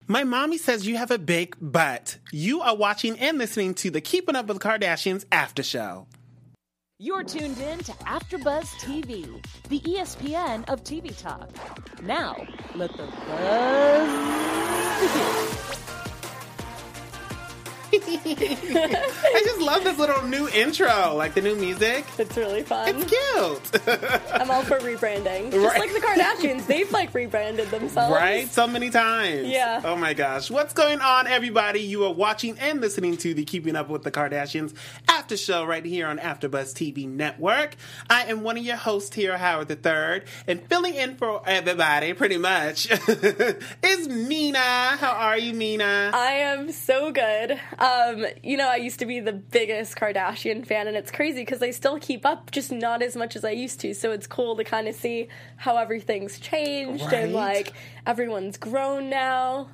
My mommy says you have a big butt. You are watching and listening to the Keeping Up with the Kardashians after show. You're tuned in to AfterBuzz TV, the ESPN of TV talk. Now, let the buzz begin. I just love this little new intro, like the new music. It's really fun. It's cute. I'm all for rebranding. Just like the Kardashians, they've rebranded themselves. Right? So many times. Yeah. Oh my gosh. What's going on, everybody? You are watching and listening to the Keeping Up with the Kardashians after show right here on AfterBuzz TV Network. I am one of your hosts here, Howard III, and filling in for everybody, pretty much, is Mina. How are you, Mina? I am so good. I used to be the biggest Kardashian fan, and it's crazy because I still keep up, just not as much as I used to. So it's cool to kind of see how everything's changed and everyone's grown now.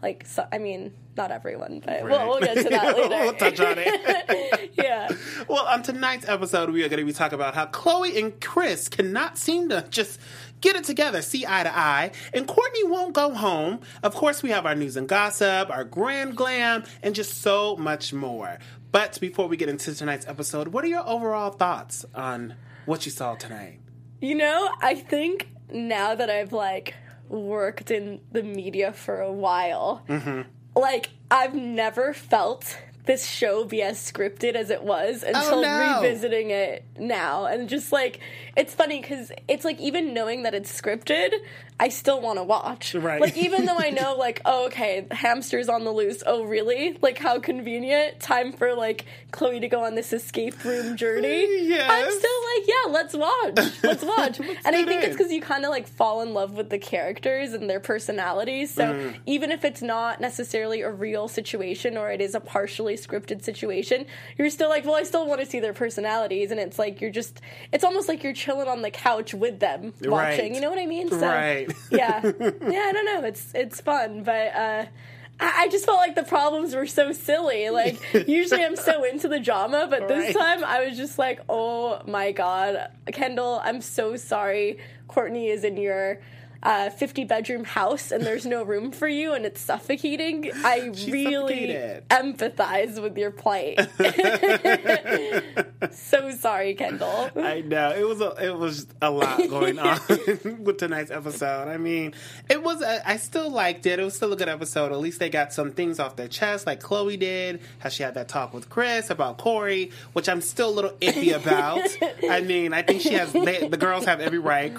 Not everyone, but we'll get to that later. We'll touch on it. Yeah. Well, on tonight's episode, we are going to be talking about how Khloe and Kris cannot seem to just get it together, see eye to eye, and Kourtney won't go home. Of course, we have our news and gossip, our grand glam, and just so much more. But before we get into tonight's episode, what are your overall thoughts on what you saw tonight? I think now that I've, worked in the media for a while, I've never felt this show be as scripted as it was until revisiting it now. And just, it's funny because it's, even knowing that it's scripted, I still want to watch. Right. Even though I know, oh, okay, the hamster's on the loose. Oh, really? How convenient. Time for, Khloe to go on this escape room journey. Yes. I'm still yeah, let's watch. Let's watch. And I think it's because you kind of, fall in love with the characters and their personalities. So even if it's not necessarily a real situation or it is a partially scripted situation, you're still well, I still want to see their personalities. And it's it's almost like you're chilling on the couch with them watching. Right. You know what I mean? So, right. Yeah, I don't know. It's fun, but I just felt like the problems were so silly. Usually I'm so into the drama, but this time I was just oh my god, Kendall, I'm so sorry. Kourtney is in your 50-bedroom house and there's no room for you and it's suffocating. I really empathize with your plight. So sorry, Kendall. I know. It was a lot going on with tonight's episode. I mean, I still liked it. It was still a good episode. At least they got some things off their chest, like Khloe did, how she had that talk with Kris about Corey, which I'm still a little iffy about. I mean, I think the girls have every right.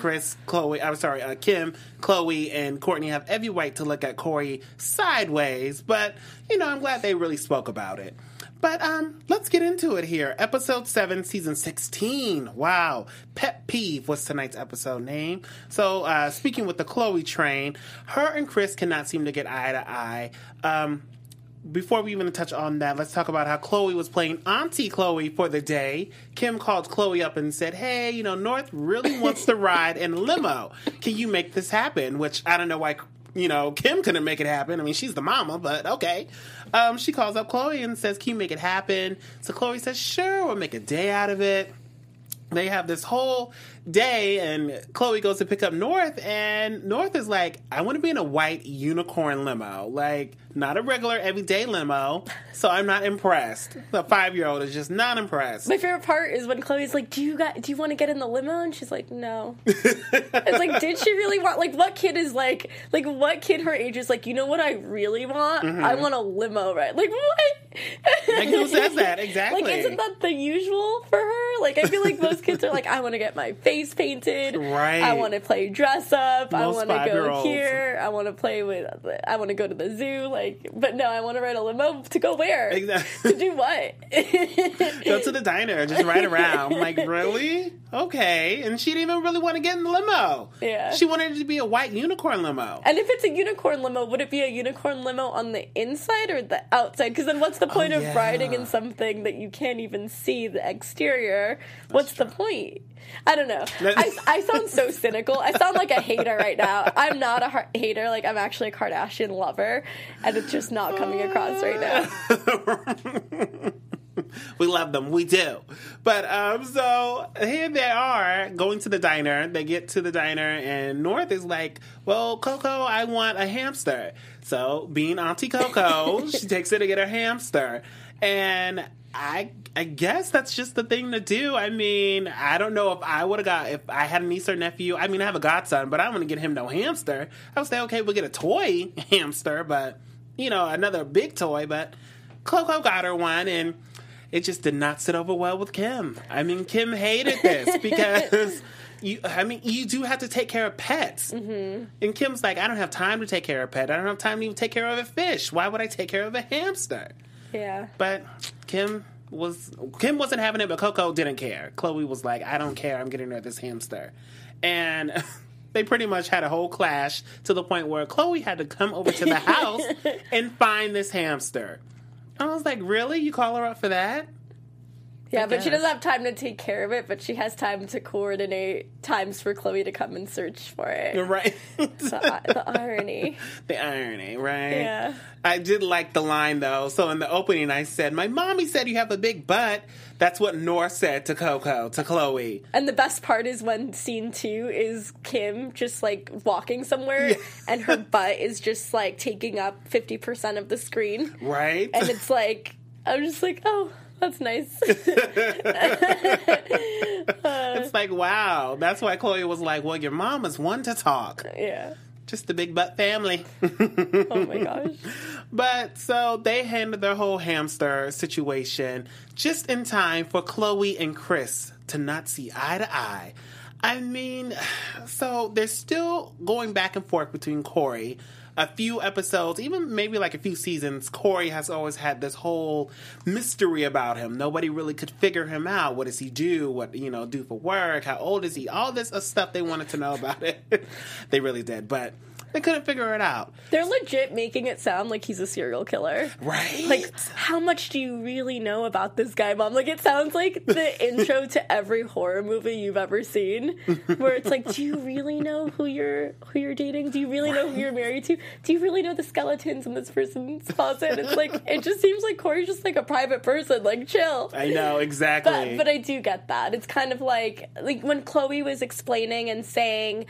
Kim, Khloe, and Kourtney have every right to look at Corey sideways, but, I'm glad they really spoke about it. But let's get into it here. Episode 7, Season 16. Wow. Pet Peeve was tonight's episode name. So, speaking with the Khloe train, her and Kris cannot seem to get eye to eye. Before we even touch on that, let's talk about how Khloe was playing Auntie Khloe for the day. Kim called Khloe up and said, hey, North really wants to ride in a limo. Can you make this happen? Which, I don't know why, Kim couldn't make it happen. I mean, she's the mama, but okay. She calls up Khloe and says, can you make it happen? So Khloe says, sure, we'll make a day out of it. They have this whole day, and Khloe goes to pick up North, and North is like, I want to be in a white unicorn limo. Not a regular everyday limo, so I'm not impressed. The 5-year-old is just not impressed. My favorite part is when Khloe's like, do you want to get in the limo? And she's like, no. It's did she really want, what kid is what kid her age is you know what I really want? Mm-hmm. I want a limo, right? What? Who says that? Exactly. Isn't that the usual for her? I feel like most kids are I want to get my face painted. Right. I want to play dress up. I want to go here. I want to go to the zoo. But no, I want to ride a limo to go where? Exactly. To do what? Go to the diner, just ride around. Really? Okay. And she didn't even really want to get in the limo. Yeah. She wanted it to be a white unicorn limo. And if it's a unicorn limo, would it be a unicorn limo on the inside or the outside? Because then what's the point of riding in something that you can't even see the exterior? What's the point? I don't know. I sound so cynical. I sound like a hater right now. I'm not a hater. I'm actually a Kardashian lover. And it's just not coming across right now. We love them. We do. But so here they are going to the diner. They get to the diner and North is like, well, Coco, I want a hamster. So being Auntie Coco, she takes her to get her hamster. And I guess that's just the thing to do. I mean, I don't know if I had a niece or nephew. I mean, I have a godson, but I don't want to get him no hamster. I would say, okay, we'll get a toy hamster, but, another big toy. But Coco got her one, and it just did not sit over well with Kim. I mean, Kim hated this because you do have to take care of pets. Mm-hmm. And Kim's like, I don't have time to take care of a pet. I don't have time to even take care of a fish. Why would I take care of a hamster? Yeah. But Kim wasn't having it, but Coco didn't care. Chloe was like, I don't care. I'm getting her this hamster. And they pretty much had a whole clash to the point where Chloe had to come over to the house and find this hamster. I was like, really? You call her up for that? Yeah, but she doesn't have time to take care of it, but she has time to coordinate times for Chloe to come and search for it. Right. The irony. The irony, right? Yeah. I did like the line, though. So in the opening, I said, my mommy said you have a big butt. That's what North said to Chloe. And the best part is when scene 2 is Kim just, walking somewhere, and her butt is just, taking up 50% of the screen. Right. And it's I'm just like, oh... That's nice. It's like, wow. That's why Chloe was like, well, your mom is one to talk. Yeah. Just a big butt family. Oh, my gosh. But so they handled their whole hamster situation just in time for Chloe and Chris to not see eye to eye. I mean, so they're still going back and forth between Corey. A few episodes, even maybe a few seasons, Corey has always had this whole mystery about him. Nobody really could figure him out. What does he do? What, do for work? How old is he? All this stuff they wanted to know about it. They really did, but they couldn't figure it out. They're legit making it sound like he's a serial killer. Right. How much do you really know about this guy, Mom? It sounds like the intro to every horror movie you've ever seen, where it's do you really know who you're dating? Do you really know who you're married to? Do you really know the skeletons in this person's closet? It's it just seems like Corey's just a private person. Chill. I know, exactly. But I do get that. It's kind of like when Chloe was explaining and saying,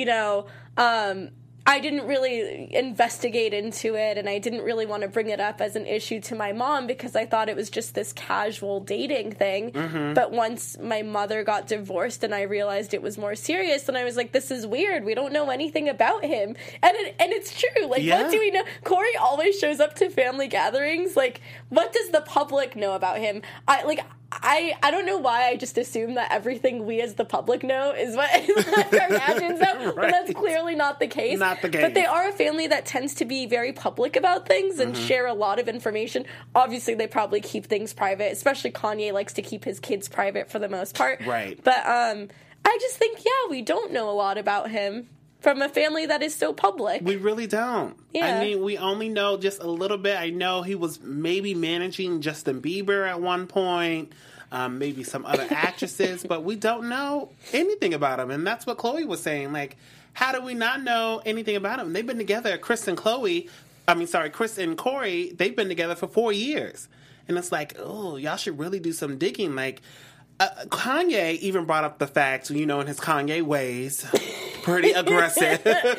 I didn't really investigate into it, and I didn't really want to bring it up as an issue to my mom because I thought it was just this casual dating thing. Mm-hmm. But once my mother got divorced and I realized it was more serious, and I was like, this is weird. We don't know anything about him. And it's true. What do we know? Corey always shows up to family gatherings. What does the public know about him? I don't know why I just assume that everything we as the public know is what Kardashians know, right. But that's clearly not the case. Not the case. But they are a family that tends to be very public about things and share a lot of information. Obviously, they probably keep things private, especially Kanye likes to keep his kids private for the most part. Right. But I just think, we don't know a lot about him from a family that is so public. We really don't. Yeah. I mean, we only know just a little bit. I know he was maybe managing Justin Bieber at one point, maybe some other actresses, but we don't know anything about him. And that's what Chloe was saying. How do we not know anything about him? They've been together, Chris and Corey, they've been together for 4 years. And it's oh, y'all should really do some digging. Kanye even brought up the fact, in his Kanye ways, pretty aggressive.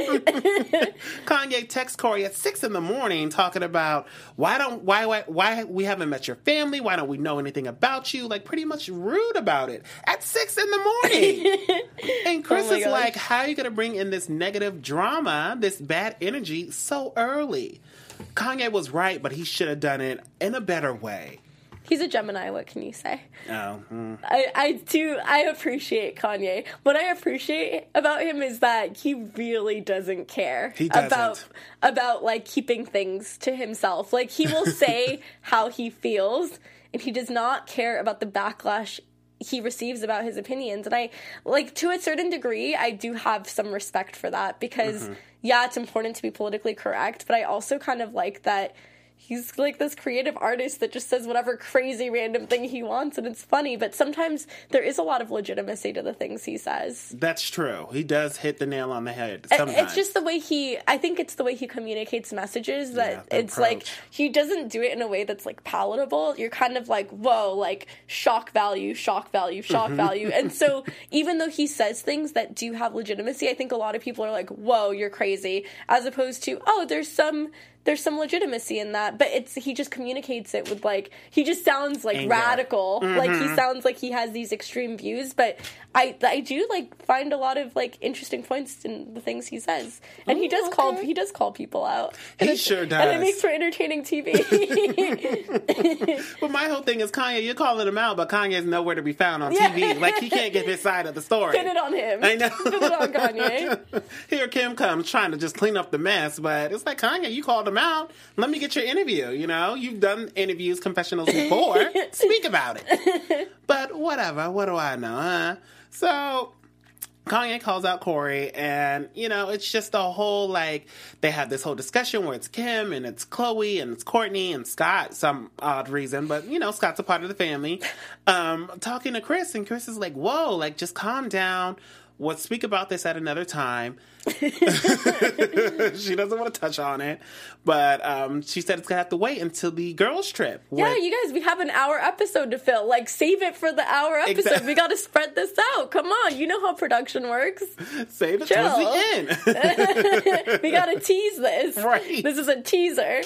Kanye texts Corey at 6 a.m. talking about why we haven't met your family, why don't we know anything about you, pretty much rude about it at 6 a.m. And Chris is like, how are you going to bring in this negative drama, this bad energy so early? Kanye was right, but he should have done it in a better way. He's a Gemini, what can you say? Oh. I appreciate Kanye. What I appreciate about him is that he really doesn't care. He doesn't. About keeping things to himself. He will say how he feels, and he does not care about the backlash he receives about his opinions. And I, to a certain degree, I do have some respect for that because, it's important to be politically correct, but I also kind of like that he's like this creative artist that just says whatever crazy random thing he wants, and it's funny, but sometimes there is a lot of legitimacy to the things he says. That's true. He does hit the nail on the head sometimes. It's just the way I think it's the way he communicates messages that it's approach. like, he doesn't do it in a way that's like palatable. You're kind of like, whoa, like shock value, shock value, shock value. And so even though he says things that do have legitimacy, I think a lot of people are like, whoa, you're crazy, as opposed to, oh, there's some legitimacy in that, but he just communicates it with like, he just sounds like anger. Radical, like he sounds like he has these extreme views, but I do like find a lot of like interesting points in the things he says, and he does call people out. He sure does, and it makes for entertaining TV. But my whole thing is Kanye. You're calling him out, but Kanye's nowhere to be found on TV. Like, he can't get his side of the story. Pin it on him. I know. Pin it on Kanye. Here Kim comes trying to just clean up the mess, but it's like, Kanye, you called him out. Let me get your interview. You know, you've done interviews, confessionals before. Speak about it. But whatever. What do I know, huh? So Kanye calls out Corey, and, you know, it's just a whole, like, they have this whole discussion where it's Kim, and it's Chloe, and it's Courtney, and Scott, some odd reason, but, you know, Scott's a part of the family, talking to Chris, and Chris is like, whoa, like, just calm down. We'll speak about this at another time. She doesn't want to touch on it, but she said it's gonna have to wait until the girls' trip. Yeah, you guys, we have an hour episode to fill. Like, save it for the hour episode. Exactly. We got to spread this out. Come on, you know how production works. Save it towards the end. We got to tease this. Right. This is a teaser.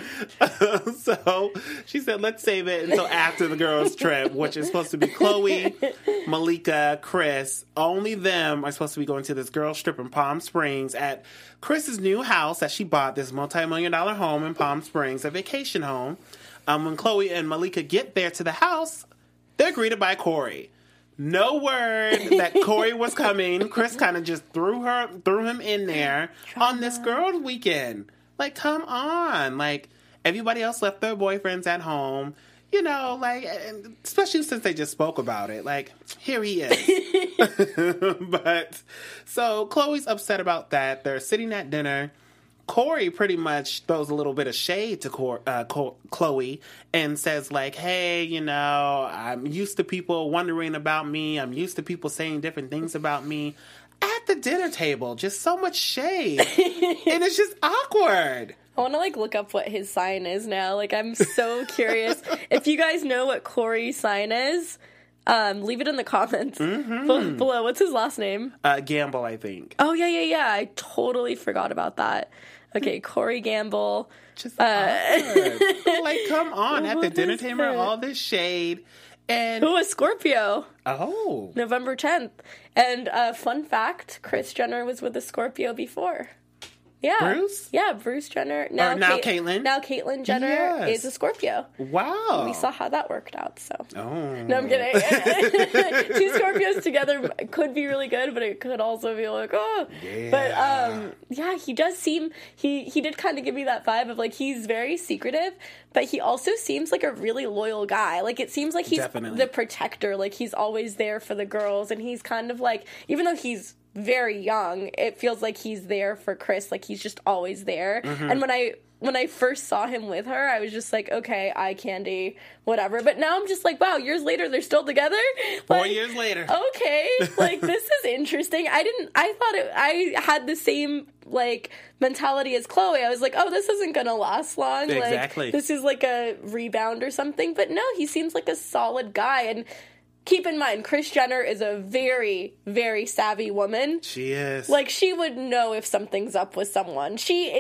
So she said, let's save it until after the girls' trip, which is supposed to be Chloe, Malika, Chris. Only them are supposed to be going to this girls' trip in Palm Springs at Chris's new house that she bought, this multi-million-dollar home in Palm Springs, a vacation home. When Chloe and Malika get there to the house, they're greeted by Corey. No word that Corey was coming. Chris kind of just threw him in there on this girls' weekend. Like, come on. Like, everybody else left their boyfriends at home. You know, like, especially since they just spoke about it. Like, here he is. But, so Chloe's upset about that. They're sitting at dinner. Corey pretty much throws a little bit of shade to Chloe and says, like, hey, you know, I'm used to people wondering about me. I'm used to people saying different things about me. At the dinner table, just so much shade. And it's just awkward. I want to, like, look up what his sign is now. Like, I'm so curious. If you guys know what Corey's sign is, leave it in the comments below. What's his last name? Gamble, I think. Oh, yeah. I totally forgot about that. Okay, Corey Gamble. Just awkward. Like, come on. At the dinner table, all this shade. And who was Scorpio? Oh. November 10th. And fun fact, Kris Jenner was with a Scorpio before. Yeah. Bruce? Yeah, Bruce Jenner. Now Caitlyn. Now Caitlyn Jenner is a Scorpio. Wow. We saw how that worked out, so. Oh. No, I'm kidding. Two Scorpios together could be really good, but it could also be like, oh. Yeah. But, yeah, he does seem, he did kind of give me that vibe of, like, he's very secretive, but he also seems like a really loyal guy. Like, it seems like he's the protector. Like, he's always there for the girls, and he's kind of like, even though he's very young, it feels like he's there for Chris. Like, he's just always there. And when I first saw him with her, I was just like, okay, eye candy, whatever. But now I'm just like, wow, years later, they're still together? 4 years later. Okay, like, this is interesting. I had the same, like, mentality as Chloe. I was like, oh, this isn't gonna last long. Exactly. Like, this is like a rebound or something. But no, he seems like a solid guy. And keep in mind, Kris Jenner is a very, very savvy woman. She is. Like, she would know if something's up with someone.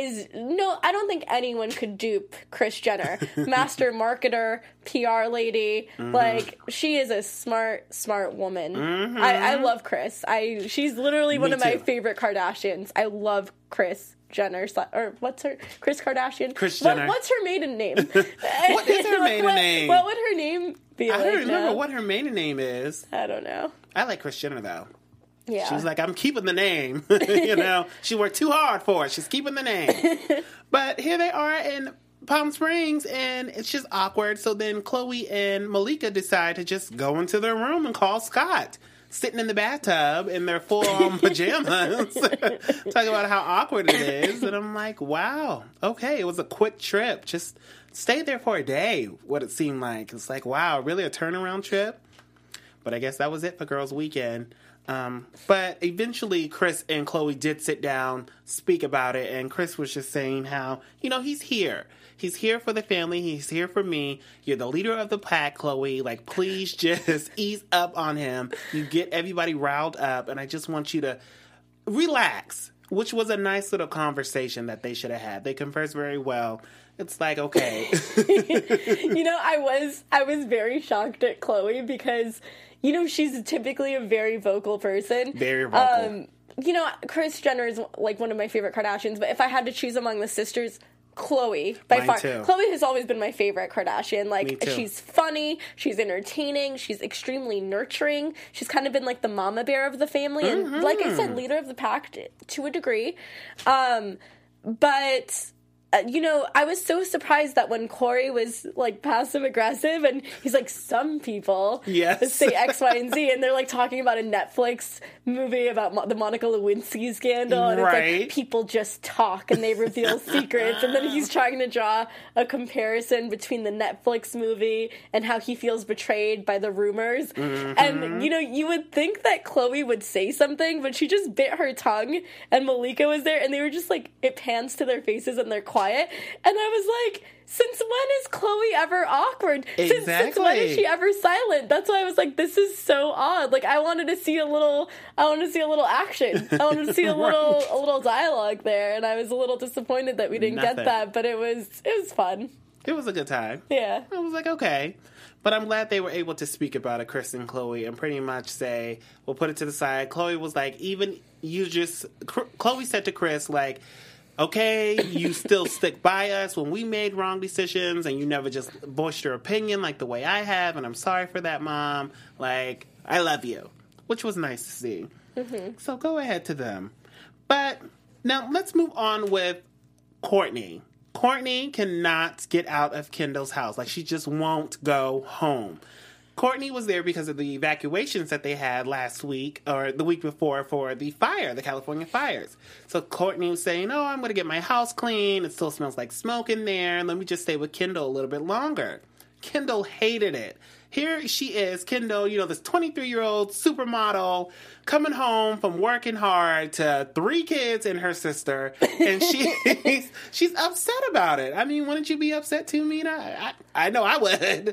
I don't think anyone could dupe Kris Jenner. Master marketer, PR lady. Like, she is a smart woman. I love Kris. She's literally one of my favorite Kardashians. I love Kris Jenner, or what's her, Kris Kardashian? Kris Jenner. What's her maiden name? What is her maiden name? What would her name be? I don't remember now? what her maiden name is. I don't know. I like Kris Jenner, though. Yeah. She's like, I'm keeping the name. You know, she worked too hard for it. She's keeping the name. But here they are in Palm Springs, and it's just awkward. So then Chloe and Malika decide to just go into their room and call Scott. sitting in the bathtub in their full-on pajamas, talking about how awkward it is. And I'm like, wow, okay, it was a quick trip. Just stayed there for a day, what it seemed like. It's like, wow, really a turnaround trip? But I guess that was it for Girls' Weekend. But eventually, Chris and Chloe did sit down, speak about it, and Chris was just saying how, he's here. He's here for the family. He's here for me. You're the leader of the pack, Chloe. Like, please just ease up on him. You get everybody riled up, and I just want you to relax, which was a nice little conversation that they should have had. They conversed very well. It's like, okay. I was very shocked at Chloe because, she's typically a very vocal person. Very vocal. Kris Jenner is like one of my favorite Kardashians, but if I had to choose among the sisters, Chloe, by Mine far. too. Chloe has always been my favorite Kardashian. Me Like, too. she's funny, she's entertaining, she's extremely nurturing. She's kind of been like the mama bear of the family, and like I said, leader of the pack to a degree. But I was so surprised that when Corey was like passive aggressive and he's like, some people say X, Y, and Z, and they're like talking about a Netflix movie about the Monica Lewinsky scandal, and it's like people just talk and they reveal secrets, and then he's trying to draw a comparison between the Netflix movie and how he feels betrayed by the rumors. And you would think that Chloe would say something, but she just bit her tongue, and Malika was there, and they were just like, it pans to their faces and they're quiet. And I was like, since when is Chloe ever awkward? Exactly. Since when is she ever silent? That's why I was like, this is so odd. Like, I wanted to see a little action. I wanted to see a little dialogue there, and I was a little disappointed that we didn't get that, but it was fun. It was a good time. Yeah. I was like, okay. But I'm glad they were able to speak about it, Chris and Chloe, and pretty much say, we'll put it to the side. Chloe was like, Chloe said to Chris, like, okay, you still stick by us when we made wrong decisions, and you never just voiced your opinion like the way I have, and I'm sorry for that, Mom. Like, I love you, which was nice to see. So go ahead to them. But now let's move on with Kourtney. Kourtney cannot get out of Kendall's house. Like, she just won't go home. Kourtney was there because of the evacuations that they had last week, or the week before, for the California fires. So Kourtney was saying, I'm going to get my house clean. It still smells like smoke in there. Let me just stay with Kendall a little bit longer. Kendall hated it. Here she is, Kendall, this 23-year-old supermodel coming home from working hard to 3 kids and her sister, and she's upset about it. I mean, wouldn't you be upset too, Mina? I know I would.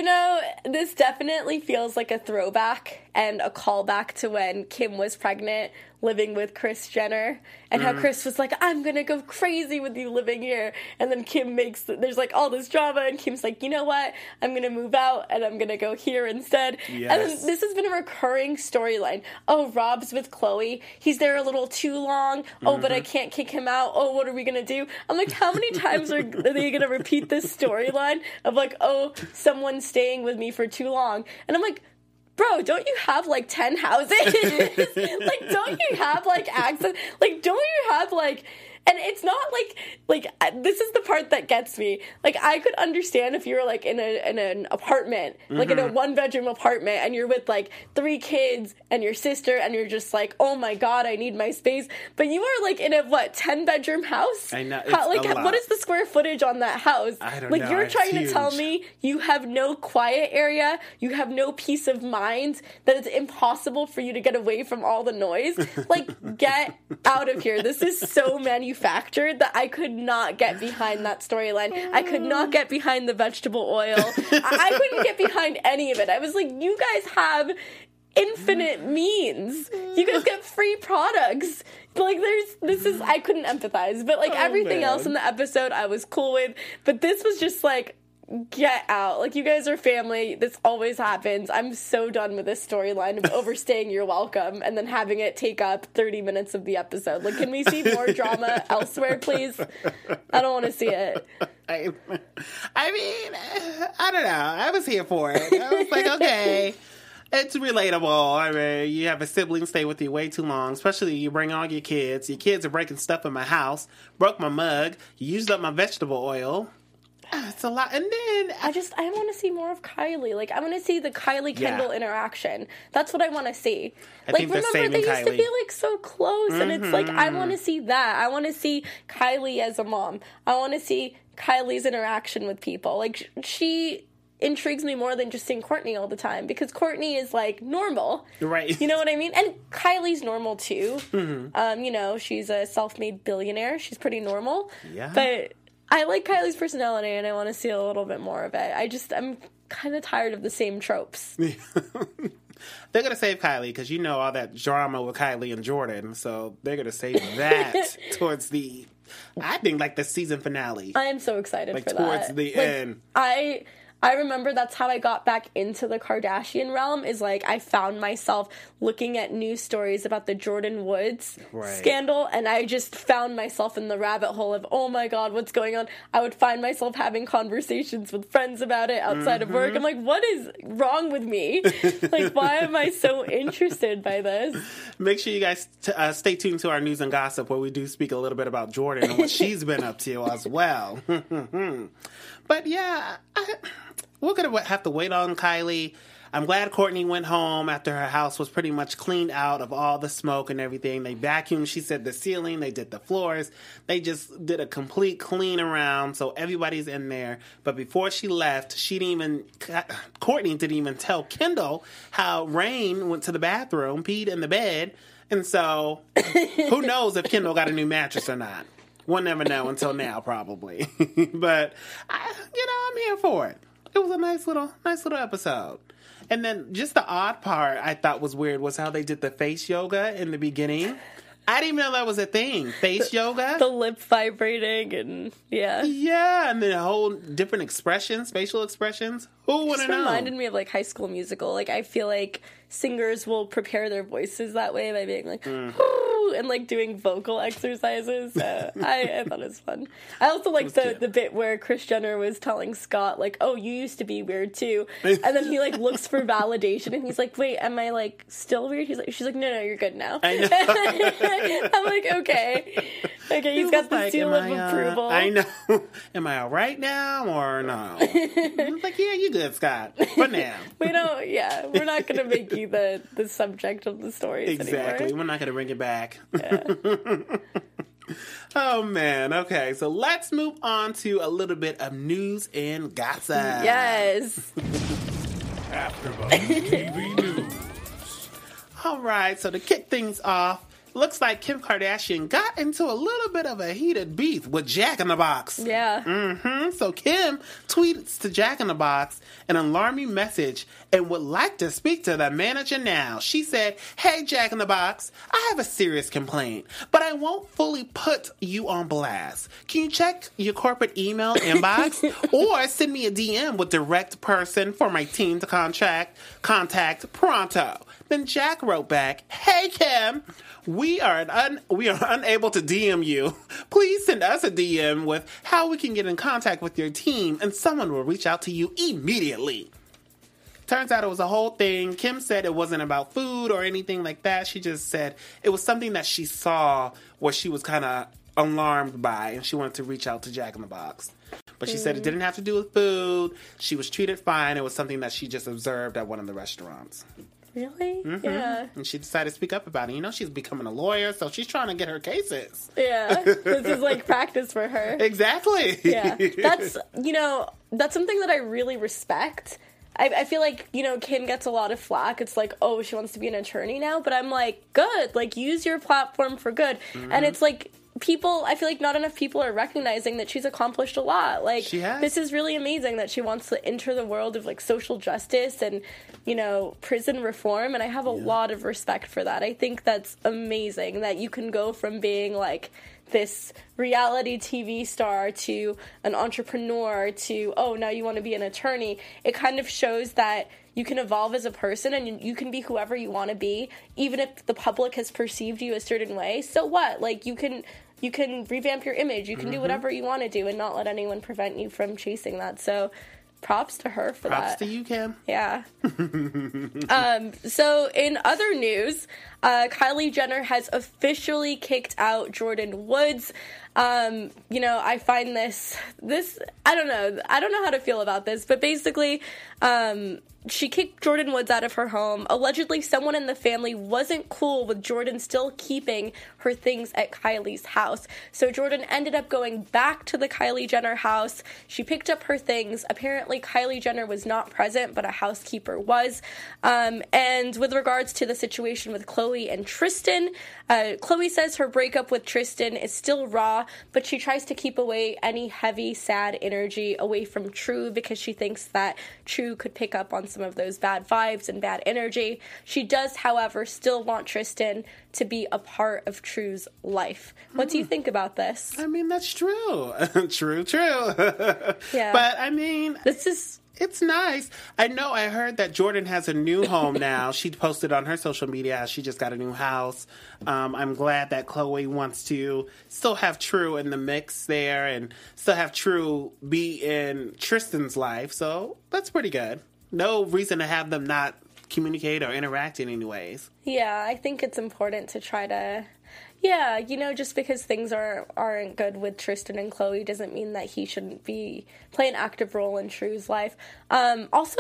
This definitely feels like a throwback and a callback to when Kim was pregnant, living with Kris Jenner, and how Kris was like, I'm gonna go crazy with you living here, and then Kim there's like all this drama, and Kim's like, you know what, I'm gonna move out, and I'm gonna go here instead. Yes. And then this has been a recurring storyline. Oh, Rob's with Chloe, he's there a little too long, but I can't kick him out, what are we gonna do? I'm like, how many times are they gonna repeat this storyline of like, someone's staying with me for too long? And I'm like, bro, don't you have like 10 houses? Like, don't you have like access? Like, don't you have like, and it's not like this is the part that gets me. Like, I could understand if you were like in an apartment, like in a 1-bedroom apartment, and you're with like 3 kids and your sister, and you're just like, oh my god, I need my space. But you are like in a 10-bedroom house. I know. It's what is the square footage on that house? I don't like, know. you're It's trying huge. to tell me you have no quiet area, you have no peace of mind, that it's impossible for you to get away from all the noise. Like, get out of here. This is so manufactured that I could not get behind that storyline. I could not get behind the vegetable oil. I couldn't get behind any of it. I was like, you guys have infinite means. You guys get free products. Like, I couldn't empathize. But like, everything else in the episode I was cool with. But this was just like, get out. Like, you guys are family. This always happens. I'm so done with this storyline of overstaying your welcome and then having it take up 30 minutes of the episode. Like, can we see more drama elsewhere, please? I don't want to see it. I mean, I don't know. I was here for it. I was like, okay. It's relatable. I mean, you have a sibling stay with you way too long, especially you bring all your kids. Your kids are breaking stuff in my house, broke my mug, you used up my vegetable oil. It's a lot. And then I want to see more of Kylie. Like, I want to see the Kylie Kendall interaction. That's what I want to see. I like, think they're remember they saving used to Kylie. be like so close, and it's like I want to see that. I want to see Kylie as a mom. I want to see Kylie's interaction with people. Like, she intrigues me more than just seeing Kourtney all the time, because Kourtney is like normal, right? You know what I mean? And Kylie's normal too. You know, she's a self-made billionaire. She's pretty normal. Yeah. But I like Kylie's personality, and I want to see a little bit more of it. I'm kind of tired of the same tropes. They're going to save Kylie because you know all that drama with Kylie and Jordan. So they're going to save that towards the, I think, like the season finale. I am so excited for that. Towards the end. I remember that's how I got back into the Kardashian realm, is like I found myself looking at news stories about the Jordyn Woods scandal, and I just found myself in the rabbit hole of, oh my god, what's going on? I would find myself having conversations with friends about it outside of work. I'm like, what is wrong with me? Like, why am I so interested by this? Make sure you guys stay tuned to our news and gossip, where we do speak a little bit about Jordan and what she's been up to as well. But yeah, we're going to have to wait on Kylie. I'm glad Kourtney went home after her house was pretty much cleaned out of all the smoke and everything. They vacuumed, she said, the ceiling. They did the floors. They just did a complete clean around, so everybody's in there. But before she left, Kourtney didn't even tell Kendall how Rain went to the bathroom, peed in the bed. And so, who knows if Kendall got a new mattress or not. We'll never know until now, probably. But, I'm here for it. It was a nice little episode. And then just the odd part I thought was weird was how they did the face yoga in the beginning. I didn't even know that was a thing. Face yoga. The lip vibrating and yeah. Yeah, and then a whole different expressions, facial expressions. Who would have known? It reminded me of like High School Musical. Like, I feel like singers will prepare their voices that way by being like, "Ooh," and like doing vocal exercises. I thought it was fun. I also like the bit where Kris Jenner was telling Scott, like, oh, you used to be weird too. And then he like looks for validation, and he's like, wait, am I like still weird? She's like, no, you're good now. I know. I'm like, okay, he's got the seal of approval. I know. Am I all right now or no? I'm like, yeah, you good, Scott. For now. We're not going to make you the subject of the stories exactly. anymore. We're not going to bring it back. Yeah. Oh, man. Okay, so let's move on to a little bit of news and gossip. Yes. AfterBuzz TV News. All right, so to kick things off, looks like Kim Kardashian got into a little bit of a heated beef with Jack in the Box. Yeah. So Kim tweets to Jack in the Box an alarming message and would like to speak to the manager now. She said, "Hey, Jack in the Box, I have a serious complaint, but I won't fully put you on blast. Can you check your corporate email inbox or send me a DM with direct person for my team to contact pronto?" Then Jack wrote back, "Hey, Kim, we are unable to DM you. Please send us a DM with how we can get in contact with your team, and someone will reach out to you immediately." Turns out it was a whole thing. Kim said it wasn't about food or anything like that. She just said it was something that she saw where she was kind of alarmed by, and she wanted to reach out to Jack in the Box. But she said it didn't have to do with food. She was treated fine. It was something that she just observed at one of the restaurants. Really? Yeah. And she decided to speak up about it. You know, she's becoming a lawyer, so she's trying to get her cases. Yeah. This is like practice for her. Exactly. Yeah. That's something that I really respect. I feel like, Kim gets a lot of flack. It's like, oh, she wants to be an attorney now. But I'm like, good. Like, use your platform for good. And it's like, I feel like not enough people are recognizing that she's accomplished a lot. Like, she has. This is really amazing that she wants to enter the world of, like, social justice and, prison reform. And I have a lot of respect for that. I think that's amazing that you can go from being, like, this reality TV star to an entrepreneur to, oh, now you want to be an attorney. It kind of shows that you can evolve as a person and you can be whoever you want to be, even if the public has perceived you a certain way. So what? Like, you can revamp your image. You can do whatever you want to do and not let anyone prevent you from chasing that. So props to her for that. Props to you, Kim. Yeah. So in other news, Kylie Jenner has officially kicked out Jordyn Woods. I find this, I don't know how to feel about this, but basically, she kicked Jordyn Woods out of her home. Allegedly, someone in the family wasn't cool with Jordyn still keeping her things at Kylie's house. So Jordyn ended up going back to the Kylie Jenner house. She picked up her things. Apparently, Kylie Jenner was not present, but a housekeeper was. And with regards to the situation with Khloe and Tristan, Khloe says her breakup with Tristan is still raw, but she tries to keep away any heavy, sad energy away from True because she thinks that True could pick up on some of those bad vibes and bad energy. She does, however, still want Tristan to be a part of True's life. What do you think about this? I mean, that's true. True. Yeah. But, I mean... It's nice. I know I heard that Jordyn has a new home now. She posted on her social media how she just got a new house. I'm glad that Khloe wants to still have True in the mix there and still have True be in Tristan's life. So that's pretty good. No reason to have them not communicate or interact in any ways. Yeah, I think it's important to try to... Yeah, just because things aren't good with Tristan and Khloe doesn't mean that he shouldn't play an active role in True's life. Also,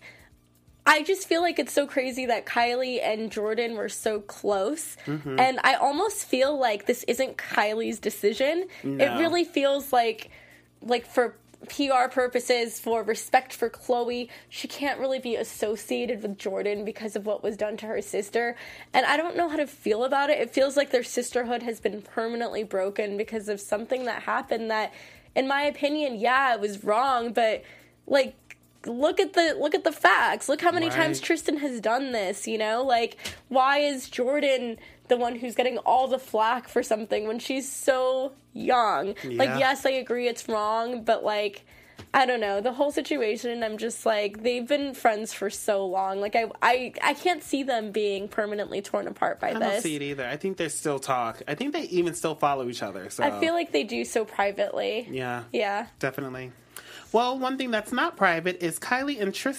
I just feel like it's so crazy that Kylie and Jordyn were so close. Mm-hmm. And I almost feel like this isn't Kylie's decision. No. It really feels like for PR purposes, for respect for Khloe, she can't really be associated with Jordyn because of what was done to her sister. And I don't know how to feel about it. It feels like their sisterhood has been permanently broken because of something that happened that, in my opinion, yeah, it was wrong, but look at the facts. Look how many times Tristan has done this, why is Jordyn the one who's getting all the flack for something when she's so young? Yeah. Yes, I agree it's wrong, but I don't know, the whole situation, I'm just they've been friends for so long. I can't see them being permanently torn apart by this. I don't see it either. I think they still talk. I think they even still follow each other. So I feel like they do so privately. Yeah. Yeah. Definitely. Well, one thing that's not private is Kylie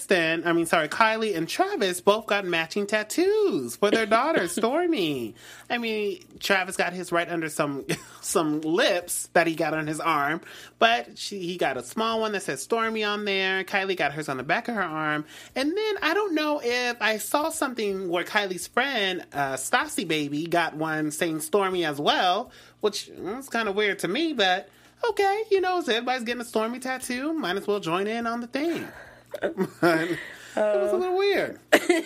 and Travis both got matching tattoos for their daughter, Stormi. I mean, Travis got his right under some lips that he got on his arm, but he got a small one that says Stormi on there. Kylie got hers on the back of her arm. And then I don't know if I saw something where Kylie's friend, Stassi Baby, got one saying Stormi as well, which was kind of weird to me, but... Okay, if everybody's getting a Stormi tattoo, might as well join in on the thing. It was a little weird.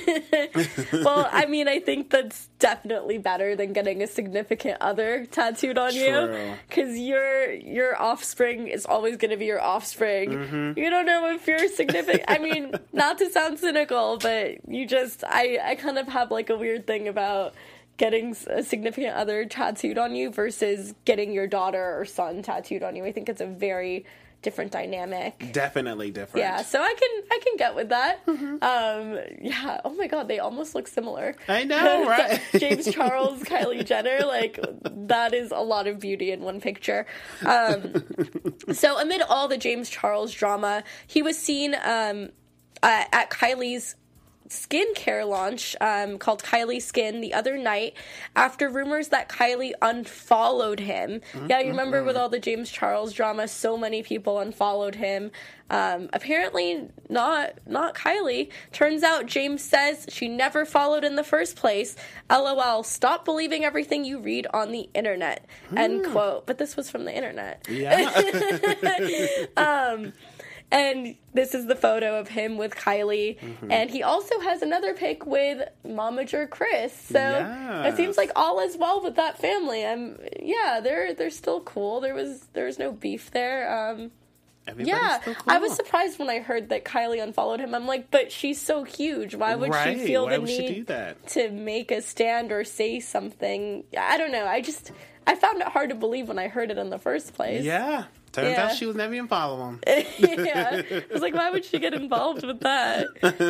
Well, I mean, I think that's definitely better than getting a significant other tattooed on you. Because your offspring is always going to be your offspring. Mm-hmm. You don't know if you're significant. I mean, not to sound cynical, but I kind of have a weird thing about getting a significant other tattooed on you versus getting your daughter or son tattooed on you. I think it's a very different dynamic. Definitely different. Yeah, so I can get with that. Mm-hmm. Yeah. Oh my God, they almost look similar. I know, right? James Charles, Kylie Jenner, that is a lot of beauty in one picture. So amid all the James Charles drama, he was seen at Kylie's skincare launch called Kylie Skin the other night after rumors that Kylie unfollowed him. Yeah, you remember with all the James Charles drama, so many people unfollowed him. Apparently not Kylie. Turns out James says she never followed in the first place. LOL, stop believing everything you read on the internet. End quote. But this was from the internet. Yeah. And this is the photo of him with Kylie. Mm-hmm. And he also has another pic with Momager Chris. So it seems like all is well with that family. They're still cool. There was no beef there. Everybody's still cool. I was surprised when I heard that Kylie unfollowed him. I'm like, but she's so huge. Why would she feel the need to make a stand or say something? I don't know. I found it hard to believe when I heard it in the first place. Yeah. Turns out she was never even following him. Yeah. I was like, why would she get involved with that?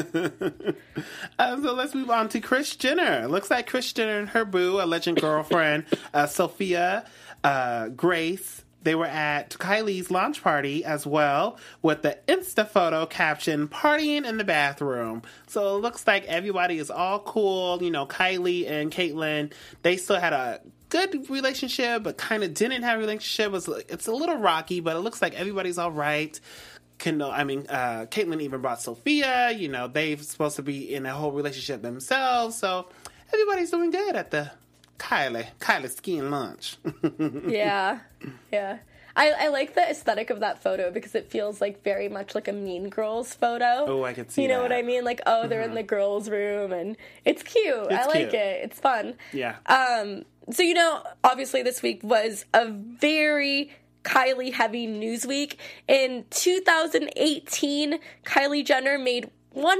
So let's move on to Kris Jenner. Looks like Kris Jenner and her boo, alleged girlfriend, Sophia Grace, they were at Kylie's launch party as well with the Insta photo caption, partying in the bathroom. So it looks like everybody is all cool. Kylie and Caitlyn, they still had a good relationship, but kind of didn't have a relationship. It's a little rocky, but it looks like everybody's all right. Caitlyn even brought Sophia. You know, they're supposed to be in a whole relationship themselves, so everybody's doing good at the Kylie skiing lunch. Yeah. I like the aesthetic of that photo because it feels like very much like a Mean Girls photo. Oh, I can see that. You know what I mean? Like, they're in the girls' room, and it's cute. I like it. It's fun. Yeah. So, you know, obviously this week was a very Kylie-heavy news week. In 2018, Kylie Jenner made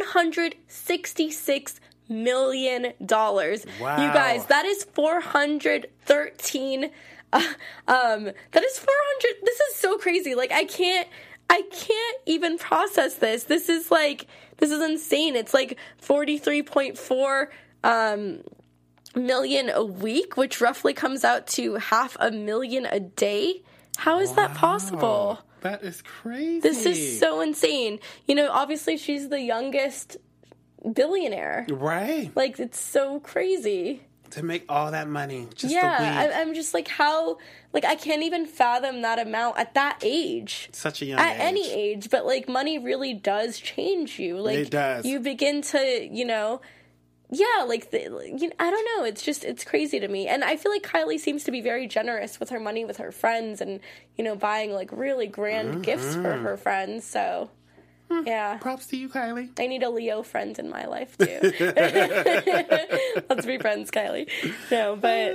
$166 million. Wow. You guys, that is 413. That is 400. This is so crazy. Like, I can't even process this. This is insane. It's like 43.4 million a week, which roughly comes out to $500,000 a day. How is that possible? That is crazy. This is so insane. You know, obviously she's the youngest billionaire. Right. Like, it's so crazy. To make all that money just a week. I'm just like, how, like, I can't even fathom that amount at that age. Such a young age. At age. any age, but, like, money really does change you. Like, it does. You begin to, you know, I don't know, it's crazy to me. And I feel like Kylie seems to be very generous with her money with her friends and, you know, buying, like, really grand gifts for her friends, so... Yeah. Props to you, Kylie. I need a Leo friend in my life, too. Let's be friends, Kylie. No, but...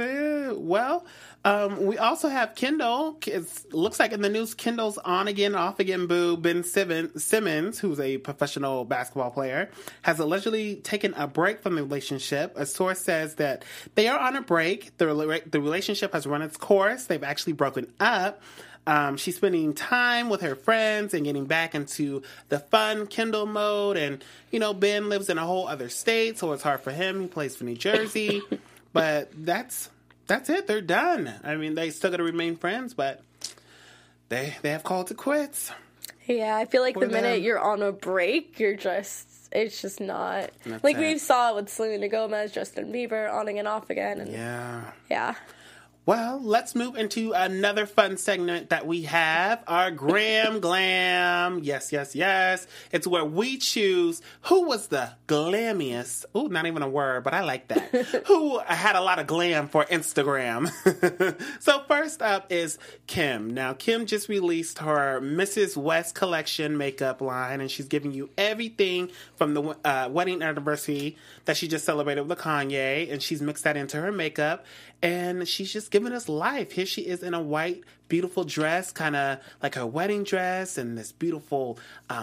Well, we also have Kendall. It looks like in the news, Kendall's on again, off again boo. Ben Simmons, who's a professional basketball player, has allegedly taken a break from the relationship. A source says that they are on a break. The relationship has run its course. They've actually broken up. She's spending time with her friends and getting back into the fun Kendall mode. And, you know, Ben lives in a whole other state, so it's hard for him. He plays for New Jersey. But that's it. They're done. I mean, they still got to remain friends, but they have called it quits. Yeah, I feel like the minute you're on a break, it's just not. That's like, it. we saw with Selena Gomez, Justin Bieber, on and off again. And yeah. Well, let's move into another fun segment that we have, our Graham Glam. Yes. It's where we choose who was the glammiest. Ooh, not even a word, but I like that. Who had a lot of glam for Instagram. So first up is Kim. Now, Kim just released her Mrs. West collection makeup line, and she's giving you everything from the wedding anniversary that she just celebrated with Kanye, and she's mixed that into her makeup. And she's just giving us life. Here she is in a white, beautiful dress, kind of like her wedding dress, and this beautiful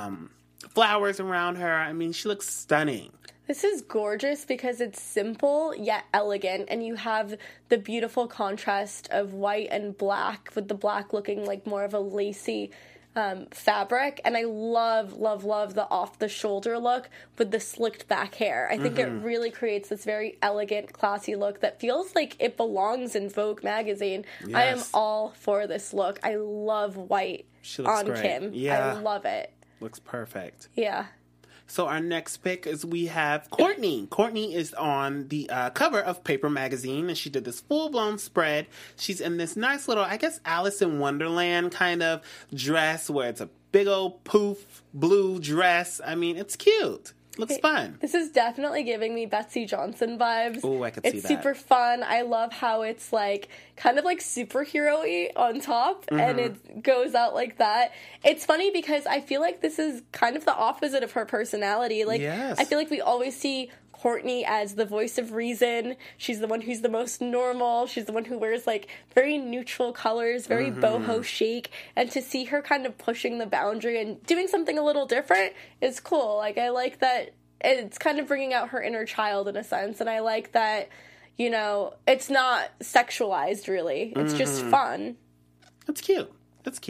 flowers around her. I mean, she looks stunning. This is gorgeous because it's simple yet elegant, and you have the beautiful contrast of white and black, with the black looking like more of a lacy fabric. And I love the off-the-shoulder look with the slicked back hair. I think it really creates this very elegant, classy look that feels like it belongs in Vogue magazine. Yes. I am all for this look. I love white on great. Kim. Yeah. I love it. Looks perfect. Yeah. So our next pick is we have Courtney. Courtney is on the cover of Paper Magazine, and she did this full-blown spread. She's in this nice little, I guess, Alice in Wonderland kind of dress where it's a big old poof blue dress. I mean, it's cute. Looks fun. This is definitely giving me Betsy Johnson vibes. Oh, I could see that. It's super fun. I love how it's like kind of like superhero-y on top, and it goes out like that. It's funny because I feel like this is kind of the opposite of her personality. Like, yes. I feel like we always see Courtney as the voice of reason. She's the one who's the most normal. She's the one who wears like very neutral colors, very boho chic. And to see her kind of pushing the boundary and doing something a little different is cool. Like, I like that it's kind of bringing out her inner child in a sense. And I like that, you know, it's not sexualized really. It's just fun. It's cute. It's cute.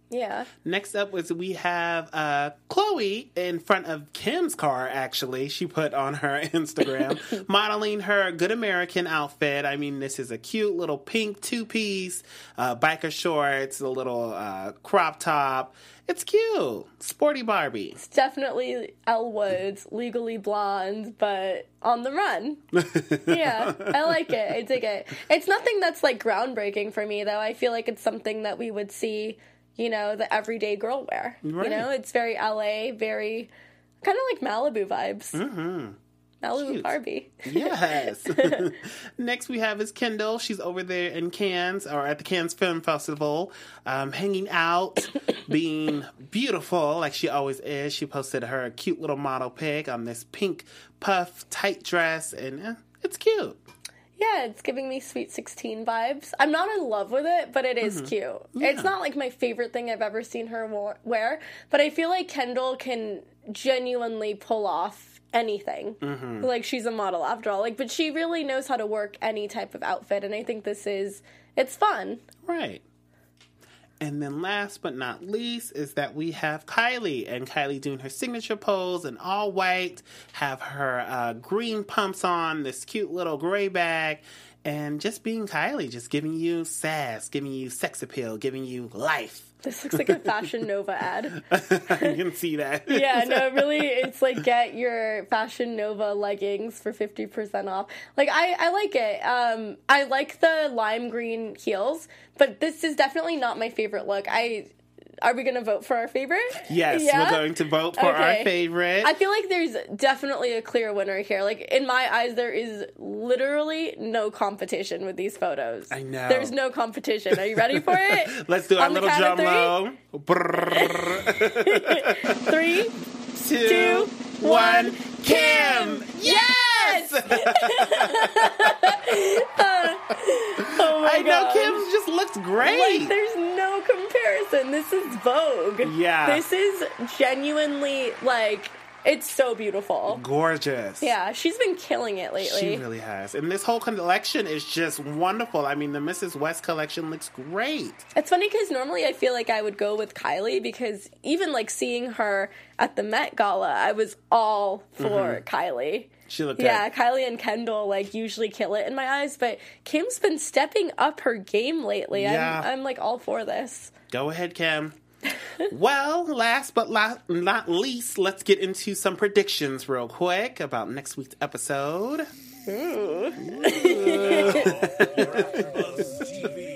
Yeah. Next up was we have Chloe in front of Kim's car, actually. She put on her Instagram, modeling her Good American outfit. I mean, this is a cute little pink two-piece, biker shorts, a little crop top. It's cute. Sporty Barbie. It's definitely Elle Woods, Legally Blonde, but on the run. Yeah, I like it. I dig it. It's nothing that's, like, groundbreaking for me, though. I feel like it's something that we would see, you know, the everyday girl wear. Right. You know, it's very LA, very kind of like Malibu vibes. Mm-hmm. Malibu Cute. Barbie. Yes. Next we have is Kendall. She's over there in Cannes, or at the Cannes Film Festival, hanging out, being beautiful like she always is. She posted her cute little model pic on this pink puff tight dress, and it's cute. Yeah, it's giving me Sweet 16 vibes. I'm not in love with it, but it is cute. Yeah. It's not like my favorite thing I've ever seen her wear, but I feel like Kendall can genuinely pull off anything. Like, she's a model after all. Like, but she really knows how to work any type of outfit, and I think it's fun. Right. And then last but not least is that we have Kylie, and Kylie doing her signature pose in all white, have her green pumps on, this cute little gray bag, and just being Kylie, just giving you sass, giving you sex appeal, giving you life. This looks like a Fashion Nova ad. You can see that. Yeah, no, really, it's like get your Fashion Nova leggings for 50% off. Like, I like it. I like the lime green heels, but this is definitely not my favorite look. Are we going to vote for our favorite? Yes, Yeah? we're going to vote for our favorite. I feel like there's definitely a clear winner here. Like, in my eyes, there is literally no competition with these photos. I know. There's no competition. Are you ready for it? Let's do our On the little count drum of roll. 3, 2, 1, Kim! Yes! Oh my I know gosh. Kim just looks great. Like, there's no comparison. This is Vogue. Yeah. This is genuinely, like, it's so beautiful. Gorgeous. Yeah, she's been killing it lately. She really has. And this whole collection is just wonderful. I mean, the Mrs. West collection looks great. It's funny because normally I feel like I would go with Kylie because even, like, seeing her at the Met Gala, I was all for Kylie. She looked Yeah, good. Kylie and Kendall, like, usually kill it in my eyes, but Kim's been stepping up her game lately. Yeah. I'm like, all for this. Go ahead, Kim. Well, last but not least, let's get into some predictions real quick about next week's episode. AfterBuzz TV.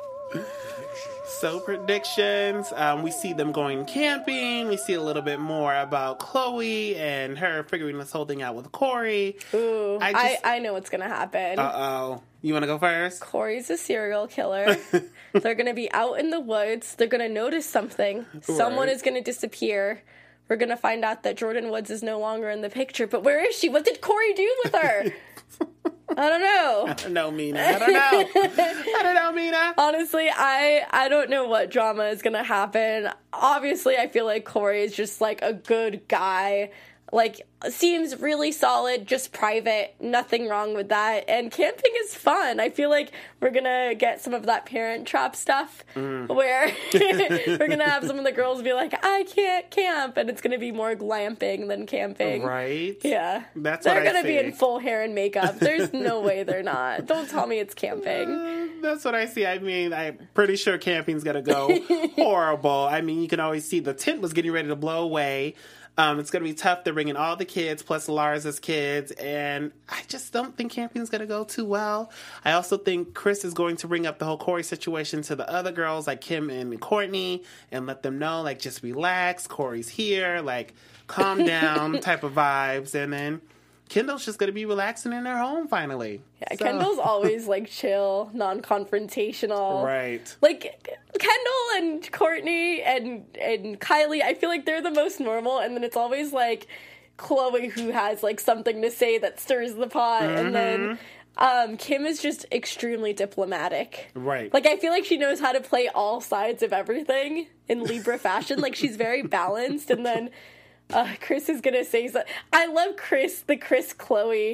So predictions, we see them going camping. We see a little bit more about Chloe and her figuring this whole thing out with Corey. Ooh, I know what's gonna happen. Uh-oh. You want to go first? Corey's a serial killer. They're gonna be out in the woods. They're gonna notice something. Someone Right. is gonna disappear. We're gonna find out that Jordan Woods is no longer in the picture. But where is she? What did Corey do with her? I don't know. I don't know, Mina. I don't know, Mina. Honestly, I don't know what drama is gonna happen. Obviously, I feel like Corey is just like a good guy. Like, seems really solid, just private, nothing wrong with that. And camping is fun. I feel like we're gonna get some of that Parent Trap stuff where we're gonna have some of the girls be like, I can't camp, and it's gonna be more glamping than camping. Right? Yeah. That's they're what I gonna be see. in full hair and makeup. There's no way they're not. Don't tell me it's camping. That's what I see. I mean, I'm pretty sure camping's gonna go horrible. I mean, you can always see the tent was getting ready to blow away. It's going to be tough. They're bringing all the kids, plus Larsa's kids, and I just don't think camping's going to go too well. I also think Chris is going to bring up the whole Corey situation to the other girls, like Kim and Courtney, and let them know, like, just relax. Corey's here, like, calm down type of vibes. And then Kendall's just going to be relaxing in her home finally. Yeah, So- Kendall's always like chill, non-confrontational. Right. Like Kendall and Courtney and Kylie, I feel like they're the most normal, and then it's always like Chloe who has like something to say that stirs the pot, and then Kim is just extremely diplomatic. Right. Like, I feel like she knows how to play all sides of everything in Libra fashion. Like, she's very balanced, and then Chris is gonna say something. I love Chris, the Chris Chloe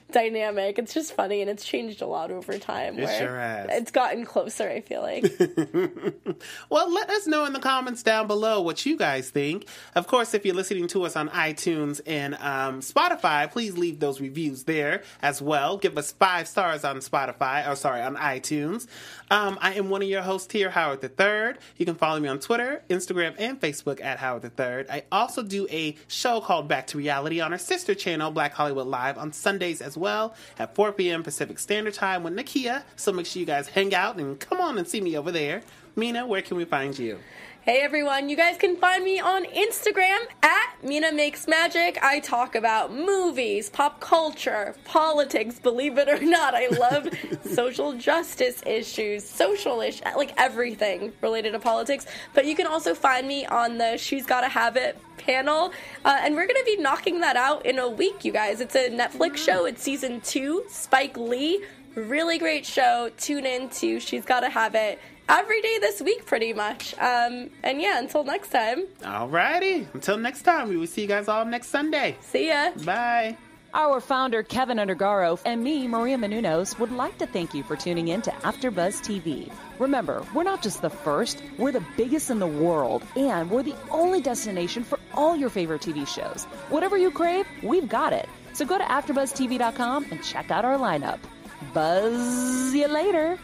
dynamic. It's just funny, and it's changed a lot over time. It sure has. It's gotten closer, I feel like. Well, let us know in the comments down below what you guys think. Of course, if you're listening to us on iTunes and Spotify, please leave those reviews there as well. Give us 5 stars on on iTunes. I am one of your hosts here, Howard III. You can follow me on Twitter, Instagram, and Facebook at Howard III. I also do a show called Back to Reality on our sister channel, Black Hollywood Live, on Sundays as well at 4 p.m. Pacific Standard Time with Nakia. So make sure you guys hang out and come on and see me over there. Mina, where can we find you? Hey everyone, you guys can find me on Instagram at Mina Makes Magic. I talk about movies, pop culture, politics, believe it or not. I love social justice issues, social issues, like everything related to politics. But you can also find me on the She's Gotta Have It panel. And we're going to be knocking that out in a week, you guys. It's a Netflix show. It's season 2, Spike Lee. Really great show. Tune in to She's Gotta Have It every day this week, pretty much. And yeah, until next time. Alrighty. Until next time, we will see you guys all next Sunday. See ya. Bye. Our founder, Kevin Undergaro, and me, Maria Menounos, would like to thank you for tuning in to AfterBuzz TV. Remember, we're not just the first, we're the biggest in the world, and we're the only destination for all your favorite TV shows. Whatever you crave, we've got it. So go to AfterBuzzTV.com and check out our lineup. Buzz you later.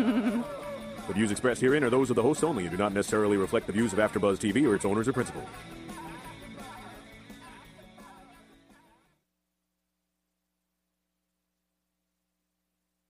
The views expressed herein are those of the host only and do not necessarily reflect the views of AfterBuzz TV or its owners or principals.